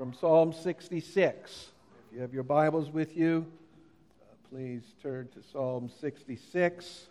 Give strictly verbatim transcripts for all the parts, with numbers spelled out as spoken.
from Psalm sixty-six. If you have your Bibles with you, uh, please turn to Psalm sixty-six.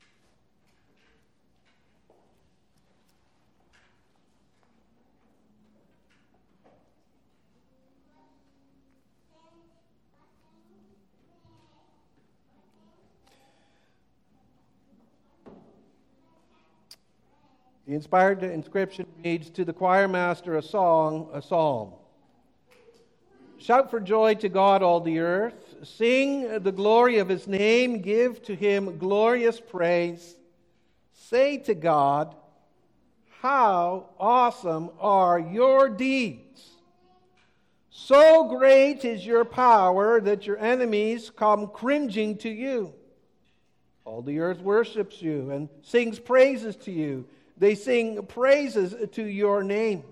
The inspired inscription reads, "To the choir master a song, a psalm. Shout for joy to God, all the earth. Sing the glory of His name. Give to Him glorious praise. Say to God, how awesome are your deeds. So great is your power that your enemies come cringing to you. All the earth worships you and sings praises to you. They sing praises to your name.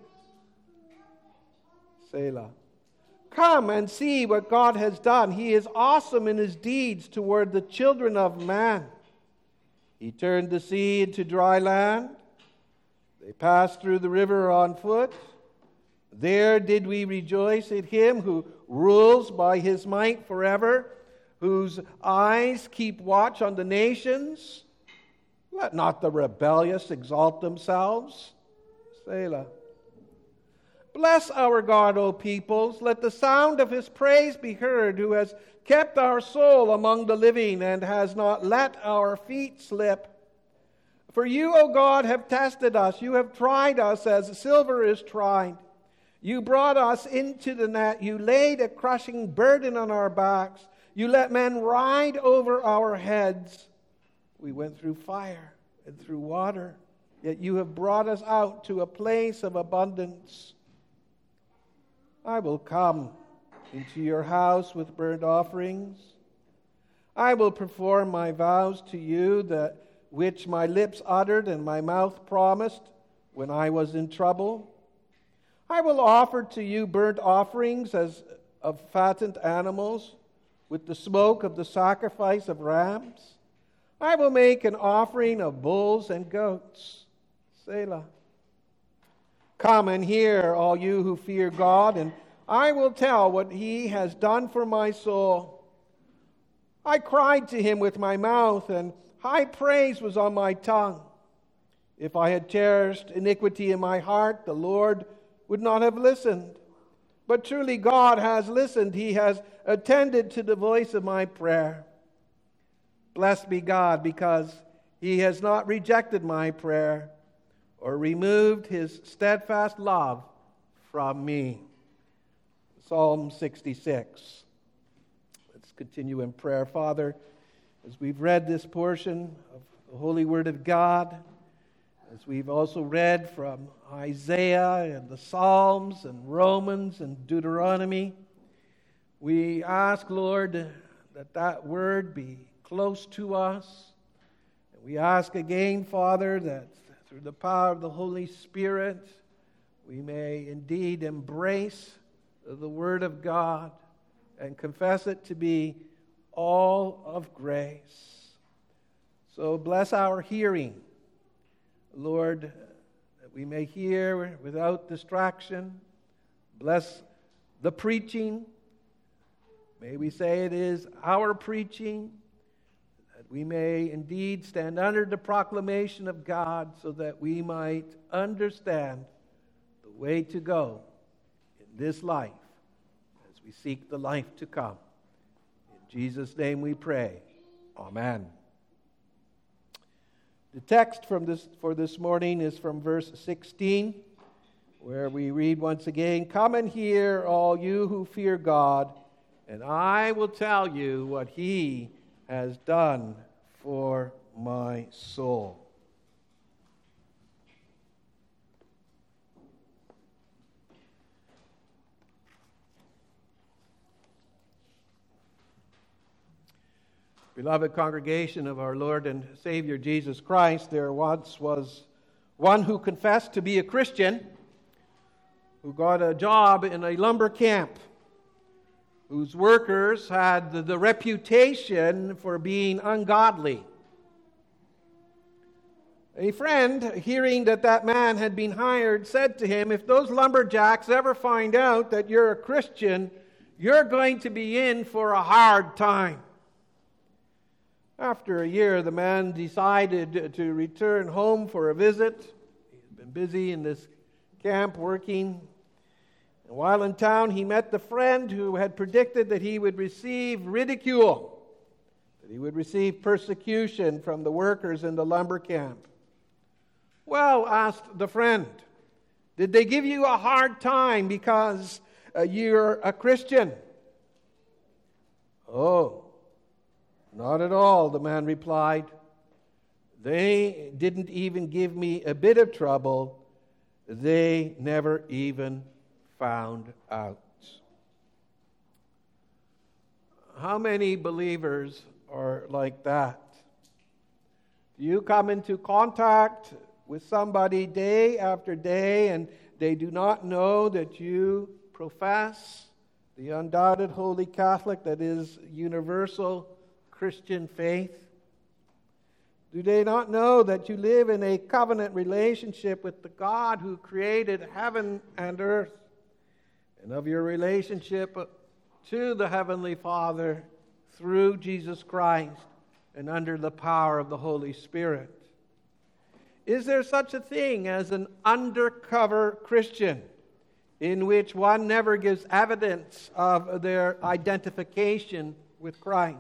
Selah. Come and see what God has done. He is awesome in His deeds toward the children of man. He turned the sea into dry land. They passed through the river on foot. There did we rejoice at Him who rules by His might forever, whose eyes keep watch on the nations. Let not the rebellious exalt themselves." Selah. "Bless our God, O peoples. Let the sound of His praise be heard, who has kept our soul among the living and has not let our feet slip. For you, O God, have tested us. You have tried us as silver is tried. You brought us into the net. You laid a crushing burden on our backs. You let men ride over our heads. We went through fire and through water, yet you have brought us out to a place of abundance. I will come into your house with burnt offerings. I will perform my vows to you, that which my lips uttered and my mouth promised when I was in trouble. I will offer to you burnt offerings as of fattened animals, with the smoke of the sacrifice of rams. I will make an offering of bulls and goats." Selah. "Come and hear, all you who fear God, and I will tell what He has done for my soul. I cried to Him with my mouth, and high praise was on my tongue. If I had cherished iniquity in my heart, the Lord would not have listened. But truly God has listened. He has attended to the voice of my prayer. Blessed be God, because He has not rejected my prayer or removed His steadfast love from me." Psalm sixty-six. Let's continue in prayer. Father, as we've read this portion of the Holy Word of God, as we've also read from Isaiah and the Psalms and Romans and Deuteronomy, we ask, Lord, that that Word be close to us. And we ask again, Father, that through the power of the Holy Spirit, we may indeed embrace the Word of God and confess it to be all of grace. So bless our hearing, Lord, that we may hear without distraction. Bless the preaching. May we say it is our preaching, that we may indeed stand under the proclamation of God, so that we might understand the way to go in this life as we seek the life to come. In Jesus' name we pray. Amen. The text from this for this morning is from verse sixteen, where we read once again, "Come and hear, all you who fear God, and I will tell you what He has done for my soul." Beloved congregation of our Lord and Savior Jesus Christ, there once was one who confessed to be a Christian, who got a job in a lumber camp, whose workers had the, the reputation for being ungodly. A friend, hearing that that man had been hired, said to him, "If those lumberjacks ever find out that you're a Christian, you're going to be in for a hard time." After a year, the man decided to return home for a visit. He'd been busy in this camp working. And while in town, he met the friend who had predicted that he would receive ridicule, that he would receive persecution from the workers in the lumber camp. "Well," asked the friend, "did they give you a hard time because uh, you're a Christian?" "Oh, not at all," the man replied. "They didn't even give me a bit of trouble. They never even found out." How many believers are like that? Do you come into contact with somebody day after day and they do not know that you profess the undoubted Holy Catholic, that is, universal Christian faith? Do they not know that you live in a covenant relationship with the God who created heaven and earth, and of your relationship to the Heavenly Father through Jesus Christ and under the power of the Holy Spirit? Is there such a thing as an undercover Christian in which one never gives evidence of their identification with Christ?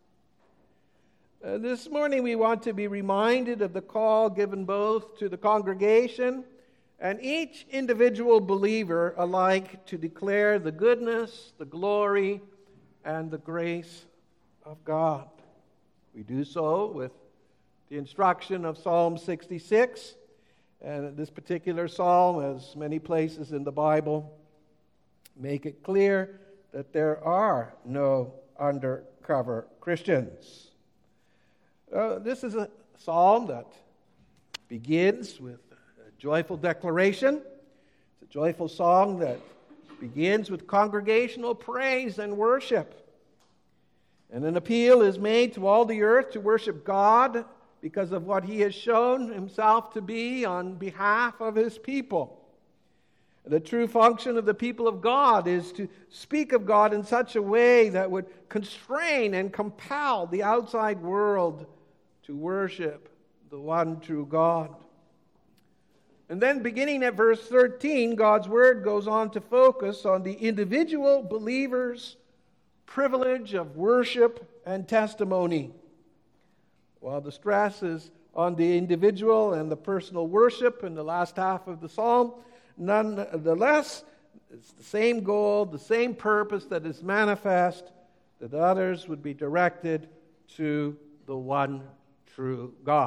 Uh, this morning we want to be reminded of the call given both to the congregation and each individual believer alike to declare the goodness, the glory, and the grace of God. We do so with the instruction of Psalm sixty-six, and this particular psalm, as many places in the Bible, make it clear that there are no undercover Christians. Uh, this is a psalm that begins with a joyful declaration. It's a joyful song that begins with congregational praise and worship. And an appeal is made to all the earth to worship God because of what He has shown Himself to be on behalf of His people. The true function of the people of God is to speak of God in such a way that would constrain and compel the outside world to worship the one true God. And then beginning at verse thirteen, God's Word goes on to focus on the individual believer's privilege of worship and testimony. While the stress is on the individual and the personal worship in the last half of the psalm, nonetheless, it's the same goal, the same purpose that is manifest, that others would be directed to the one true God.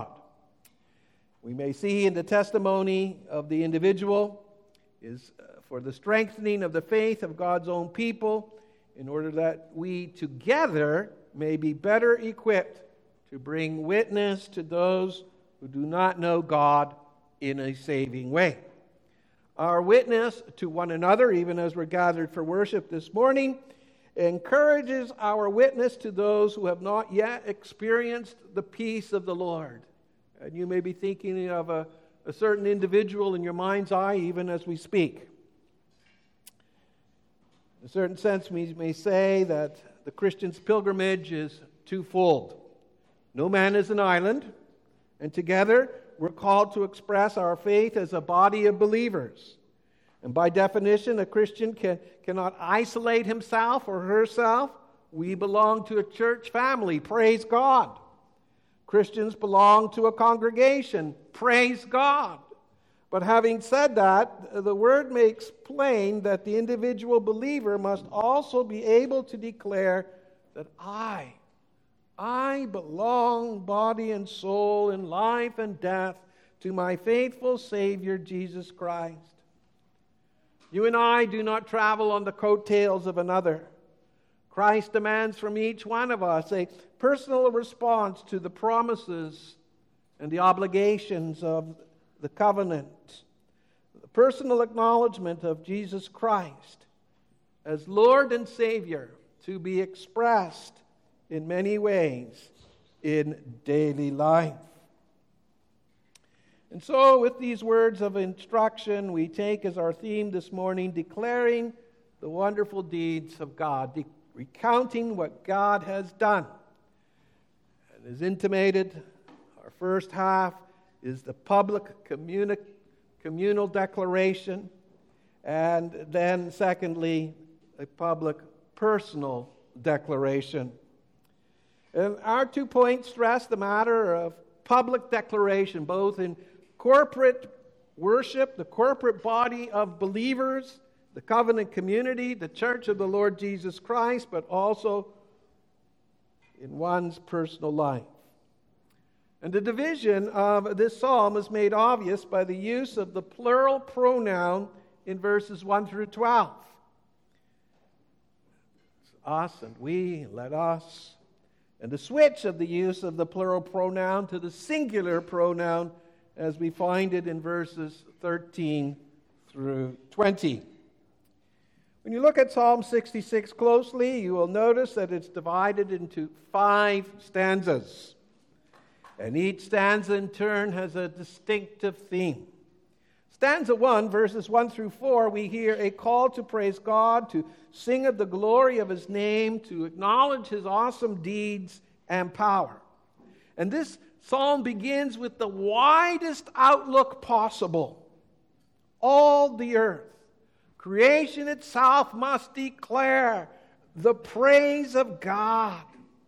We may see in the testimony of the individual is for the strengthening of the faith of God's own people, in order that we together may be better equipped to bring witness to those who do not know God in a saving way. Our witness to one another, even as we're gathered for worship this morning, encourages our witness to those who have not yet experienced the peace of the Lord. And you may be thinking of a, a certain individual in your mind's eye even as we speak. In a certain sense, we may say that the Christian's pilgrimage is twofold. No man is an island, and together we're called to express our faith as a body of believers. And by definition, a Christian can, cannot isolate himself or herself. We belong to a church family, praise God. Christians belong to a congregation, praise God. But having said that, the Word makes plain that the individual believer must also be able to declare that I, I belong body and soul in life and death to my faithful Savior, Jesus Christ. You and I do not travel on the coattails of another. Christ demands from each one of us a personal response to the promises and the obligations of the covenant. The personal acknowledgement of Jesus Christ as Lord and Savior, to be expressed in many ways in daily life. And so, with these words of instruction, we take as our theme this morning, declaring the wonderful deeds of God, de- recounting what God has done. And as intimated, our first half is the public communi- communal declaration, and then, secondly, a public personal declaration. And our two points stress the matter of public declaration, both in corporate worship, the corporate body of believers, the covenant community, the church of the Lord Jesus Christ, but also in one's personal life. And the division of this psalm is made obvious by the use of the plural pronoun in verses one through twelve. It's us and we, let us. And the switch of the use of the plural pronoun to the singular pronoun as we find it in verses thirteen through twenty. When you look at Psalm sixty-six closely, you will notice that it's divided into five stanzas. And each stanza in turn has a distinctive theme. Stanza one, verses one through four, we hear a call to praise God, to sing of the glory of His name, to acknowledge His awesome deeds and power. And this psalm begins with the widest outlook possible. All the earth, creation itself must declare the praise of God.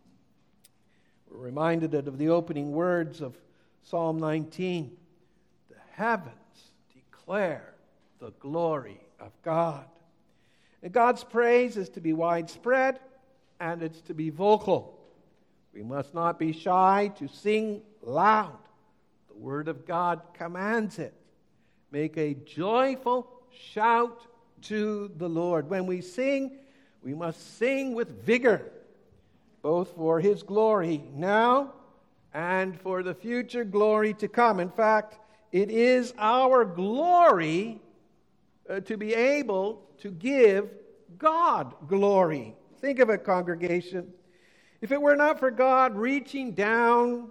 We're reminded of the opening words of Psalm nineteen. The heavens declare the glory of God. And God's praise is to be widespread and it's to be vocal. We must not be shy to sing loud. The Word of God commands it. Make a joyful shout to the Lord. When we sing, we must sing with vigor, both for His glory now and for the future glory to come. In fact, it is our glory uh, to be able to give God glory. Think of it, congregation. If it were not for God reaching down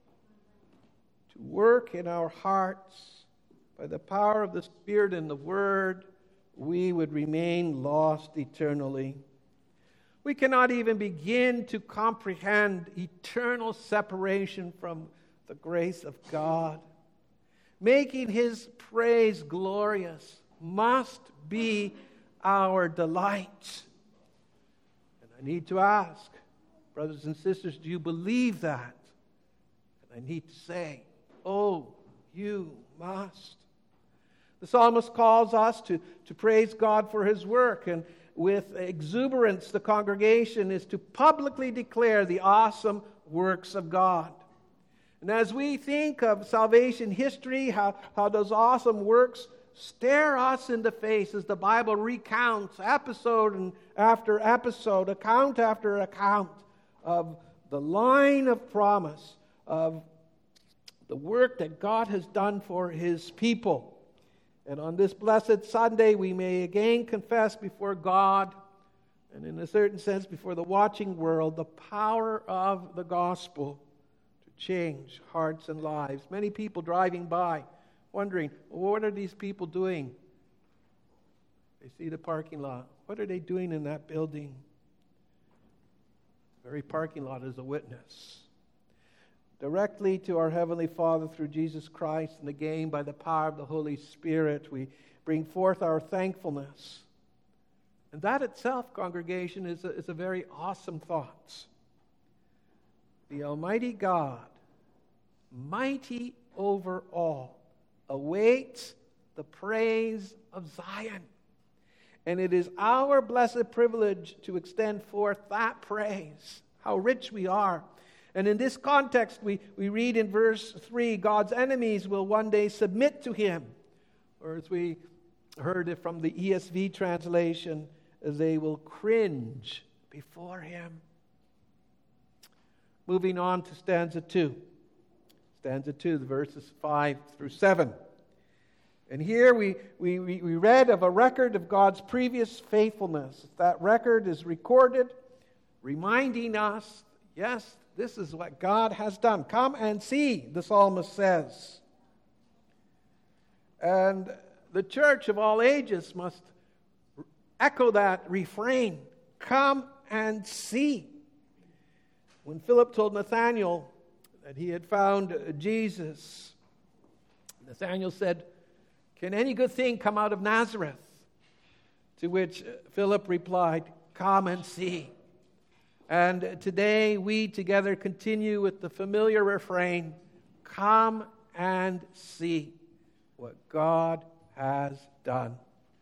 to work in our hearts by the power of the Spirit and the Word, we would remain lost eternally. We cannot even begin to comprehend eternal separation from the grace of God. Making His praise glorious must be our delight. And I need to ask, brothers and sisters, do you believe that? And I need to say, oh, you must. The psalmist calls us to, to praise God for His work, and with exuberance, the congregation is to publicly declare the awesome works of God. And as we think of salvation history, how, how those awesome works stare us in the face as the Bible recounts episode and after episode, account after account of the line of promise of the work that God has done for His people. And on this blessed Sunday, we may again confess before God, and in a certain sense before the watching world, the power of the gospel to change hearts and lives. Many people driving by wondering, well, what are these people doing? They see the parking lot. What are they doing in that building? The very parking lot is a witness. Directly to our Heavenly Father through Jesus Christ, and again by the power of the Holy Spirit, we bring forth our thankfulness. And that itself, congregation, is a, is a very awesome thought. The Almighty God, mighty over all, awaits the praise of Zion. And it is our blessed privilege to extend forth that praise. How rich we are. And in this context, we, we read in verse three, God's enemies will one day submit to Him. Or as we heard it from the E S V translation, they will cringe before Him. Moving on to stanza two. Stanza two, the verses five through seven. And here we, we, we read of a record of God's previous faithfulness. That record is recorded, reminding us, yes, this is what God has done. Come and see, the psalmist says. And the church of all ages must echo that refrain, come and see. When Philip told Nathanael that he had found Jesus, Nathanael said, "Can any good thing come out of Nazareth?" To which Philip replied, "Come and see." And today we together continue with the familiar refrain, come and see what God has done.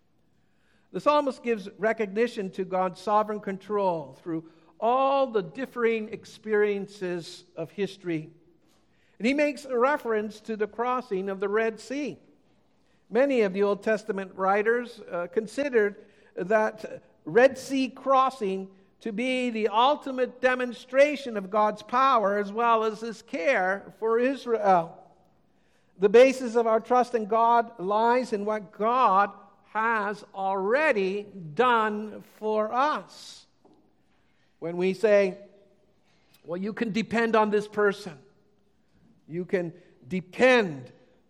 The psalmist gives recognition to God's sovereign control through all the differing experiences of history. And he makes a reference to the crossing of the Red Sea. Many of the Old Testament writers uh, considered that Red Sea crossing to be the ultimate demonstration of God's power as well as His care for Israel. The basis of our trust in God lies in what God has already done for us. When we say, well, you can depend on this person. You can depend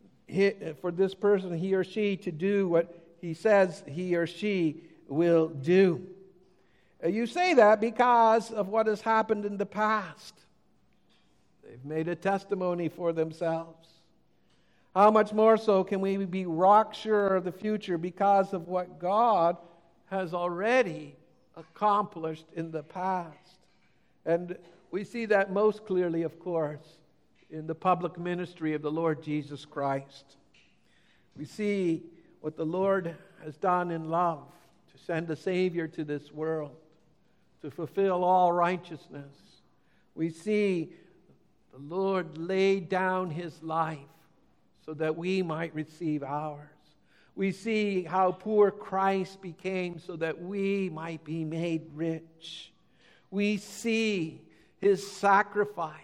for this person, he or she, to do what he says he or she will do. You say that because of what has happened in the past. They've made a testimony for themselves. How much more so can we be rock sure of the future because of what God has already accomplished in the past? And we see that most clearly, of course, in the public ministry of the Lord Jesus Christ. We see what the Lord has done in love to send a Savior to this world, to fulfill all righteousness. We see the Lord lay down His life so that we might receive ours. We see how poor Christ became so that we might be made rich. We see His sacrifice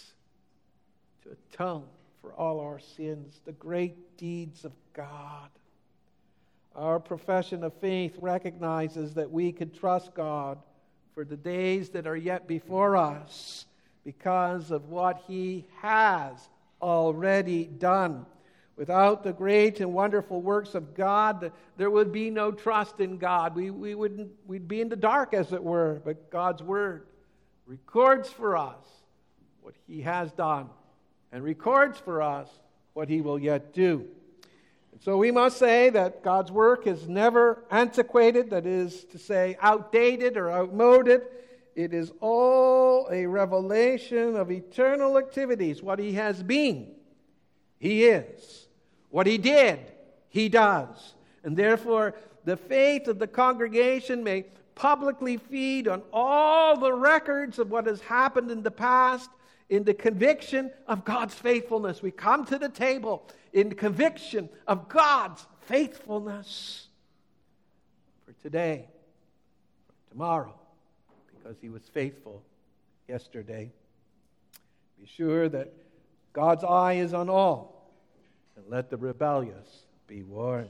to atone for all our sins, the great deeds of God. Our profession of faith recognizes that we can trust God for the days that are yet before us because of what He has already done. Without the great and wonderful works of God, there would be no trust in God. We, we wouldn't, we'd be in the dark, as it were. But God's Word records for us what He has done and records for us what He will yet do. And so we must say that God's work is never antiquated, that is to say, outdated or outmoded. It is all a revelation of eternal activities, what He has been. He is. What He did, He does. And therefore, the faith of the congregation may publicly feed on all the records of what has happened in the past in the conviction of God's faithfulness. We come to the table in the conviction of God's faithfulness for today, for tomorrow, because He was faithful yesterday. Be sure that God's eye is on all, and let the rebellious be warned.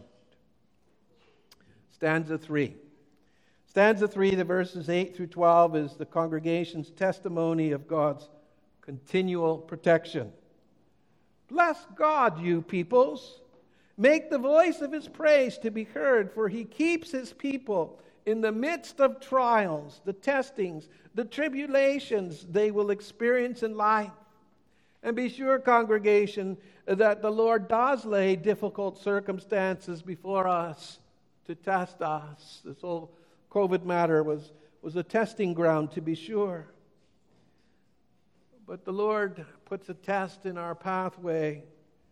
Stanza three. Stanza three, the verses eight through twelve, is the congregation's testimony of God's continual protection. Bless God, you peoples. Make the voice of His praise to be heard, for He keeps His people in the midst of trials, the testings, the tribulations they will experience in life. And be sure, congregation, that the Lord does lay difficult circumstances before us to test us. This whole COVID matter was, was a testing ground, to be sure. But the Lord puts a test in our pathway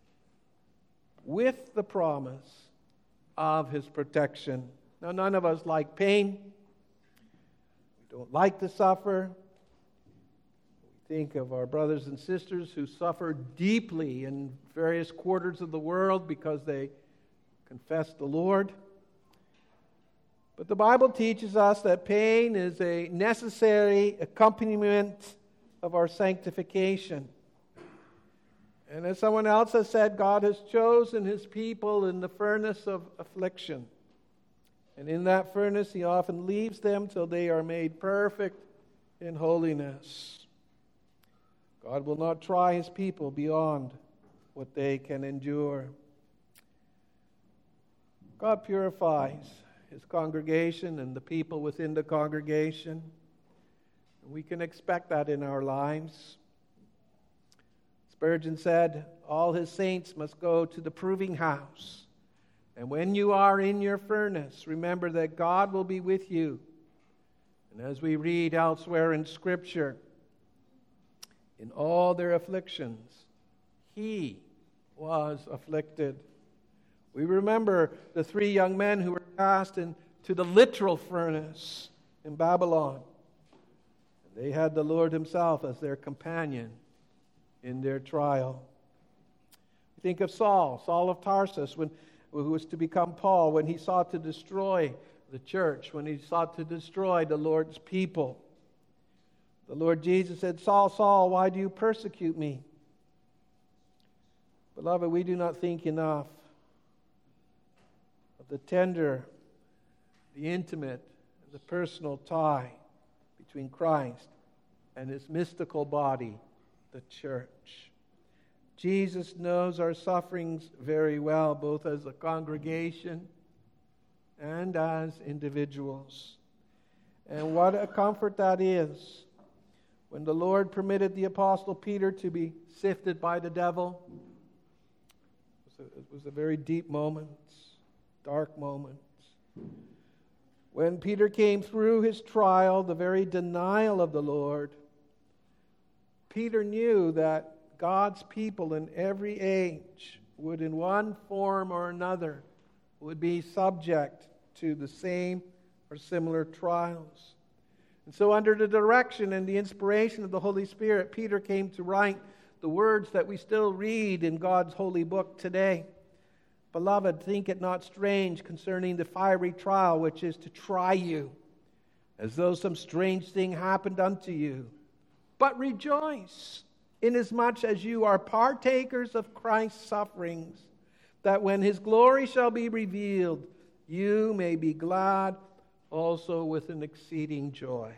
with the promise of His protection. Now, none of us like pain. We don't like to suffer. Think of our brothers and sisters who suffer deeply in various quarters of the world because they confess the Lord. But the Bible teaches us that pain is a necessary accompaniment of our sanctification. And as someone else has said, God has chosen His people in the furnace of affliction. And in that furnace, He often leaves them till they are made perfect in holiness. God will not try His people beyond what they can endure. God purifies His congregation and the people within the congregation. We can expect that in our lives. Spurgeon said, all His saints must go to the proving house. And when you are in your furnace, remember that God will be with you. And as we read elsewhere in Scripture, in all their afflictions, He was afflicted. We remember the three young men who were cast into the literal furnace in Babylon. They had the Lord Himself as their companion in their trial. Think of Saul, Saul of Tarsus, when, who was to become Paul, when he sought to destroy the church, when he sought to destroy the Lord's people. The Lord Jesus said, Saul, Saul, why do you persecute me? Beloved, we do not think enough of the tender, the intimate, the personal tie between Christ and His mystical body, the church. Jesus knows our sufferings very well, both as a congregation and as individuals. And what a comfort that is. When the Lord permitted the Apostle Peter to be sifted by the devil, it was a, it was a very deep moment, dark moment. When Peter came through his trial, the very denial of the Lord, Peter knew that God's people in every age would in one form or another would be subject to the same or similar trials. And so under the direction and the inspiration of the Holy Spirit, Peter came to write the words that we still read in God's holy book today. Beloved, think it not strange concerning the fiery trial which is to try you, as though some strange thing happened unto you. But rejoice, inasmuch as you are partakers of Christ's sufferings, that when His glory shall be revealed, you may be glad also with an exceeding joy.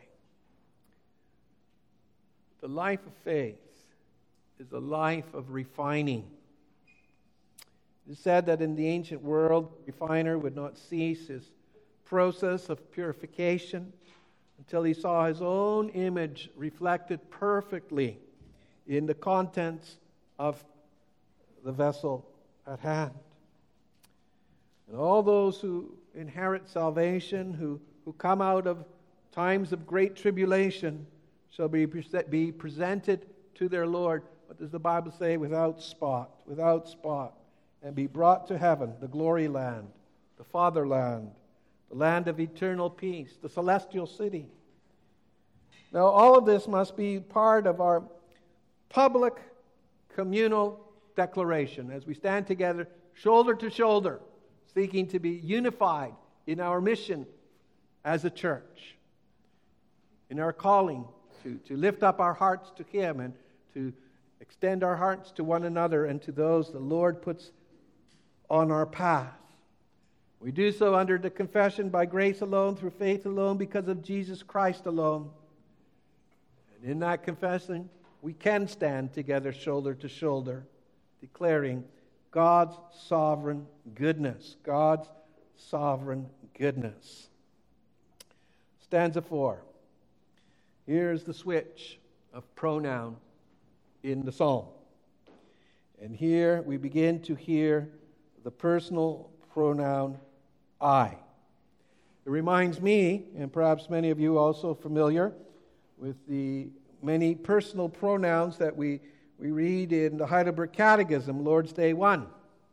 The life of faith is a life of refining. It is said that in the ancient world, the refiner would not cease his process of purification until he saw his own image reflected perfectly in the contents of the vessel at hand. And all those who inherit salvation, who, who come out of times of great tribulation, shall be, be presented to their Lord, what does the Bible say? Without spot, without spot. And be brought to heaven, the glory land, the fatherland, the land of eternal peace, the celestial city. Now, all of this must be part of our public communal declaration as we stand together, shoulder to shoulder, seeking to be unified in our mission as a church, in our calling to, to lift up our hearts to Him and to extend our hearts to one another and to those the Lord puts on our path. We do so under the confession by grace alone, through faith alone, because of Jesus Christ alone. And in that confession, we can stand together shoulder to shoulder, declaring God's sovereign goodness. God's sovereign goodness. Stanza four. Here's the switch of pronoun in the psalm. And here we begin to hear the personal pronoun I. It reminds me, and perhaps many of you also familiar with the many personal pronouns that we, we read in the Heidelberg Catechism, Lord's Day one.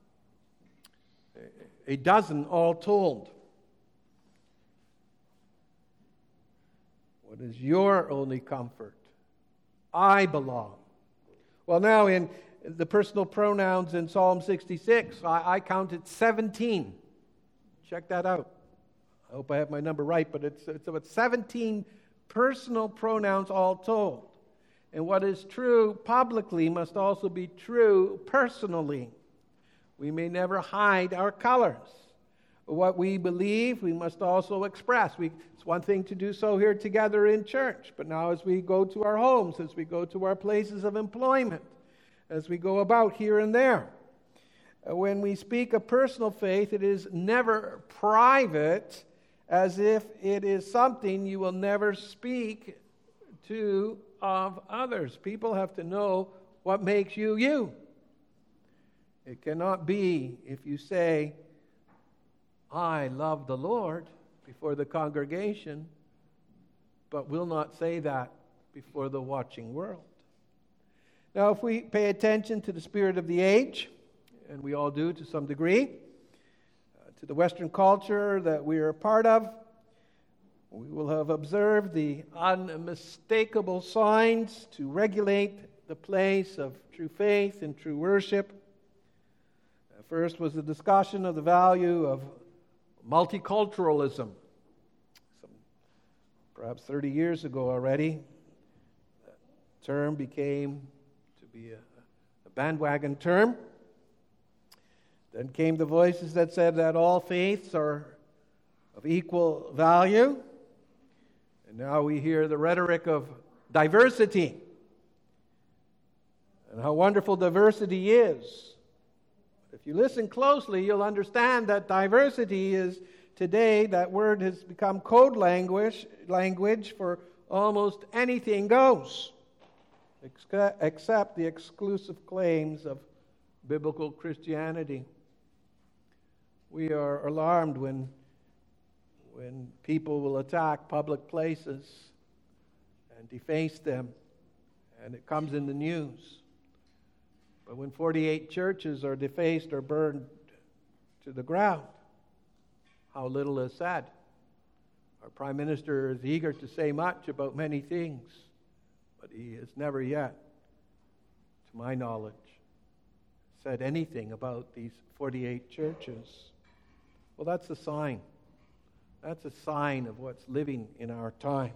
A dozen all told. What is your only comfort? I belong. Well, now in the personal pronouns in Psalm sixty-six, I, I counted seventeen. Check that out. I hope I have my number right, but it's, it's about seventeen personal pronouns all told. And what is true publicly must also be true personally. We may never hide our colors. What we believe, we must also express. We, it's one thing to do so here together in church, but now as we go to our homes, as we go to our places of employment, as we go about here and there, Uh, When we speak of personal faith, it is never private, as if it is something you will never speak to of others. People have to know what makes you you. It cannot be if you say, I love the Lord before the congregation, but will not say that before the watching world. Now, if we pay attention to the spirit of the age, and we all do to some degree, uh, to the Western culture that we are a part of, we will have observed the unmistakable signs to regulate the place of true faith and true worship. Uh, First was the discussion of the value of multiculturalism. Some, perhaps thirty years ago already, that term became to be a, a bandwagon term. Then came the voices that said that all faiths are of equal value. And now we hear the rhetoric of diversity and how wonderful diversity is. If you listen closely, you'll understand that diversity is today, that word has become code language, language for almost anything goes, except the exclusive claims of biblical Christianity. We are alarmed when when people will attack public places and deface them, and it comes in the news. But when forty-eight churches are defaced or burned to the ground, how little is said. Our Prime Minister is eager to say much about many things, but he has never yet, to my knowledge, said anything about these forty-eight churches. Well, that's a sign. That's a sign of what's living in our times.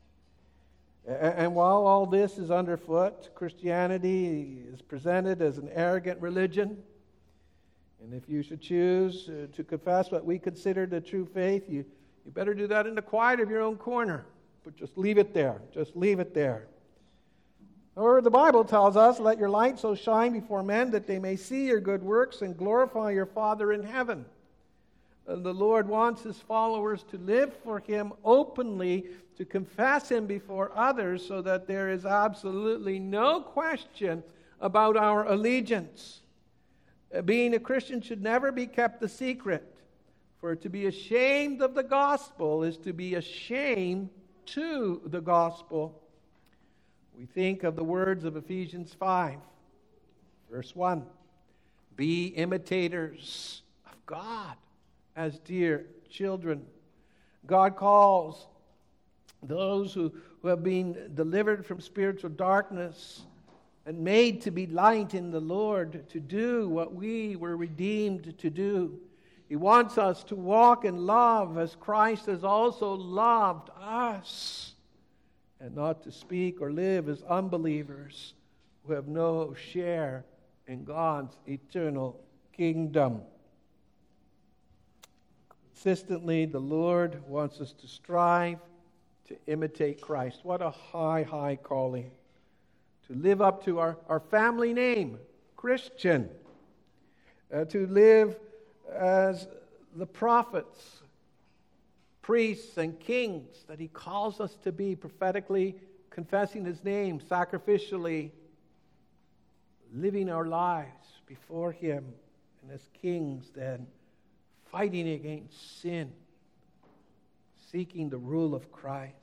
And while all this is underfoot, Christianity is presented as an arrogant religion. And if you should choose to confess what we consider the true faith, you, you better do that in the quiet of your own corner. But just leave it there. Just leave it there. However, the Bible tells us, let your light so shine before men that they may see your good works and glorify your Father in heaven. And the Lord wants His followers to live for Him openly, to confess Him before others, so that there is absolutely no question about our allegiance. Being a Christian should never be kept a secret. For to be ashamed of the gospel is to be ashamed to the gospel. We think of the words of Ephesians five, verse one. Be imitators of God as dear children. God calls those who, who have been delivered from spiritual darkness and made to be light in the Lord to do what we were redeemed to do. He wants us to walk in love as Christ has also loved us, and not to speak or live as unbelievers who have no share in God's eternal kingdom. Consistently, the Lord wants us to strive to imitate Christ. What a high, high calling. To live up to our, our family name, Christian. Uh, to live as the prophets, priests, and kings that He calls us to be, prophetically confessing His name, sacrificially living our lives before Him, and as kings then fighting against sin, seeking the rule of Christ.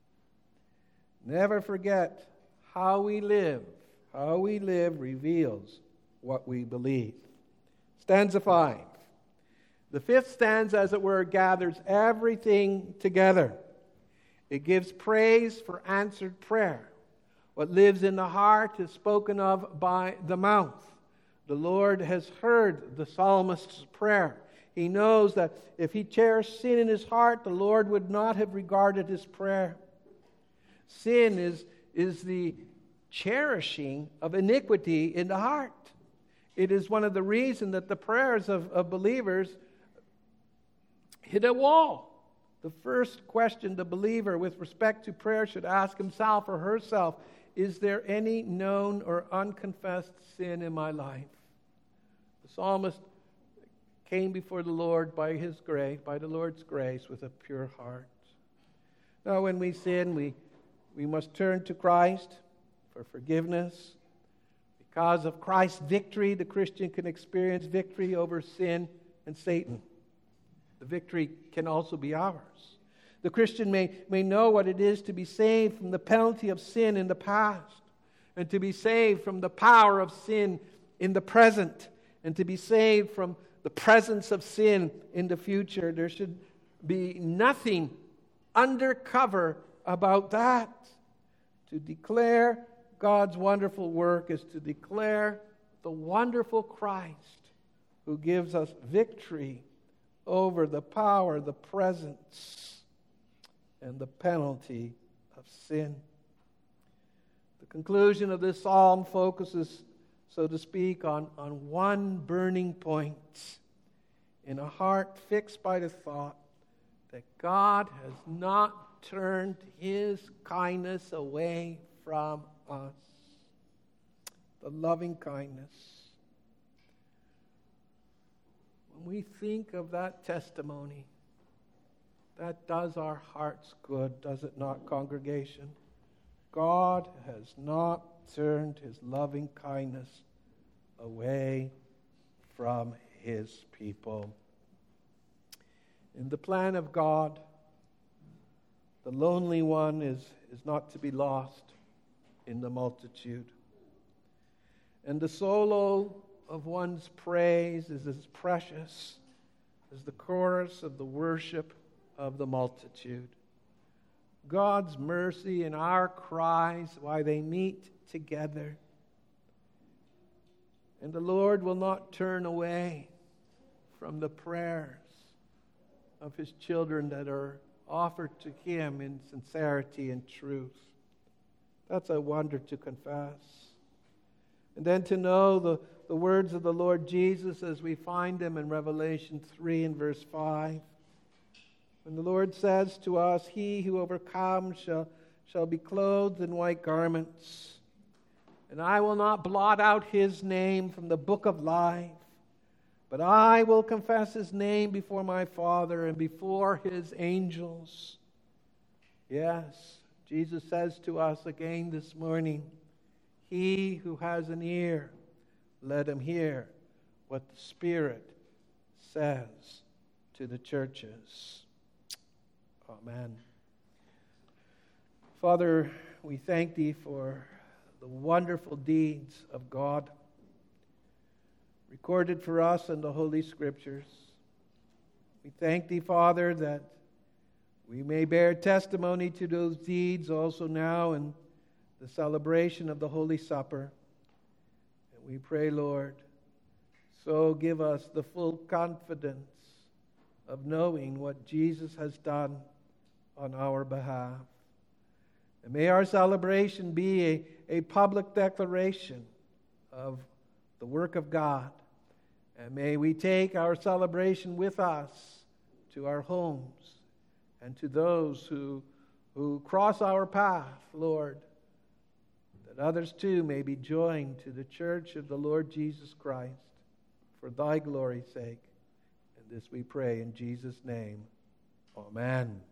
Never forget, how we live, how we live reveals what we believe. Stanza five. The fifth stanza, as it were, gathers everything together. It gives praise for answered prayer. What lives in the heart is spoken of by the mouth. The Lord has heard the psalmist's prayer. He knows that if he cherished sin in his heart, the Lord would not have regarded his prayer. Sin is, is the cherishing of iniquity in the heart. It is one of the reasons that the prayers of, of believers hit a wall. The first question the believer with respect to prayer should ask himself or herself, is there any known or unconfessed sin in my life? The The psalmist came before the Lord by his grace, by the Lord's grace, with a pure heart. Now, when we sin, we, we must turn to Christ for forgiveness. Because of Christ's victory, the Christian can experience victory over sin and Satan. The victory can also be ours. The Christian may, may know what it is to be saved from the penalty of sin in the past, and to be saved from the power of sin in the present, and to be saved from the presence of sin in the future. There should be nothing undercover about that. To declare God's wonderful work is to declare the wonderful Christ who gives us victory over the power, the presence, and the penalty of sin. The conclusion of this psalm focuses, so to speak, on, on one burning point in a heart fixed by the thought that God has not turned His kindness away from us. The loving kindness. When we think of that testimony, that does our hearts good, does it not, congregation? God has not turned His loving kindness away from His people. In the plan of God, the lonely one is, is not to be lost in the multitude. And the solo of one's praise is as precious as the chorus of the worship of the multitude. God's mercy and our cries, why they meet together. And the Lord will not turn away from the prayers of His children that are offered to Him in sincerity and truth. That's a wonder to confess. And then to know the, the words of the Lord Jesus as we find them in Revelation three and verse five. When the Lord says to us, "He who overcomes shall, shall be clothed in white garments, and I will not blot out his name from the book of life, but I will confess his name before my Father and before his angels." Yes, Jesus says to us again this morning, "He who has an ear, let him hear what the Spirit says to the churches." Amen. Father, we thank Thee for the wonderful deeds of God recorded for us in the Holy Scriptures. We thank Thee, Father, that we may bear testimony to those deeds also now in the celebration of the Holy Supper. And we pray, Lord, so give us the full confidence of knowing what Jesus has done on our behalf. And may our celebration be a, a public declaration of the work of God. And may we take our celebration with us to our homes and to those who, who cross our path, Lord, that others too may be joined to the church of the Lord Jesus Christ for Thy glory's sake. And this we pray in Jesus' name. Amen.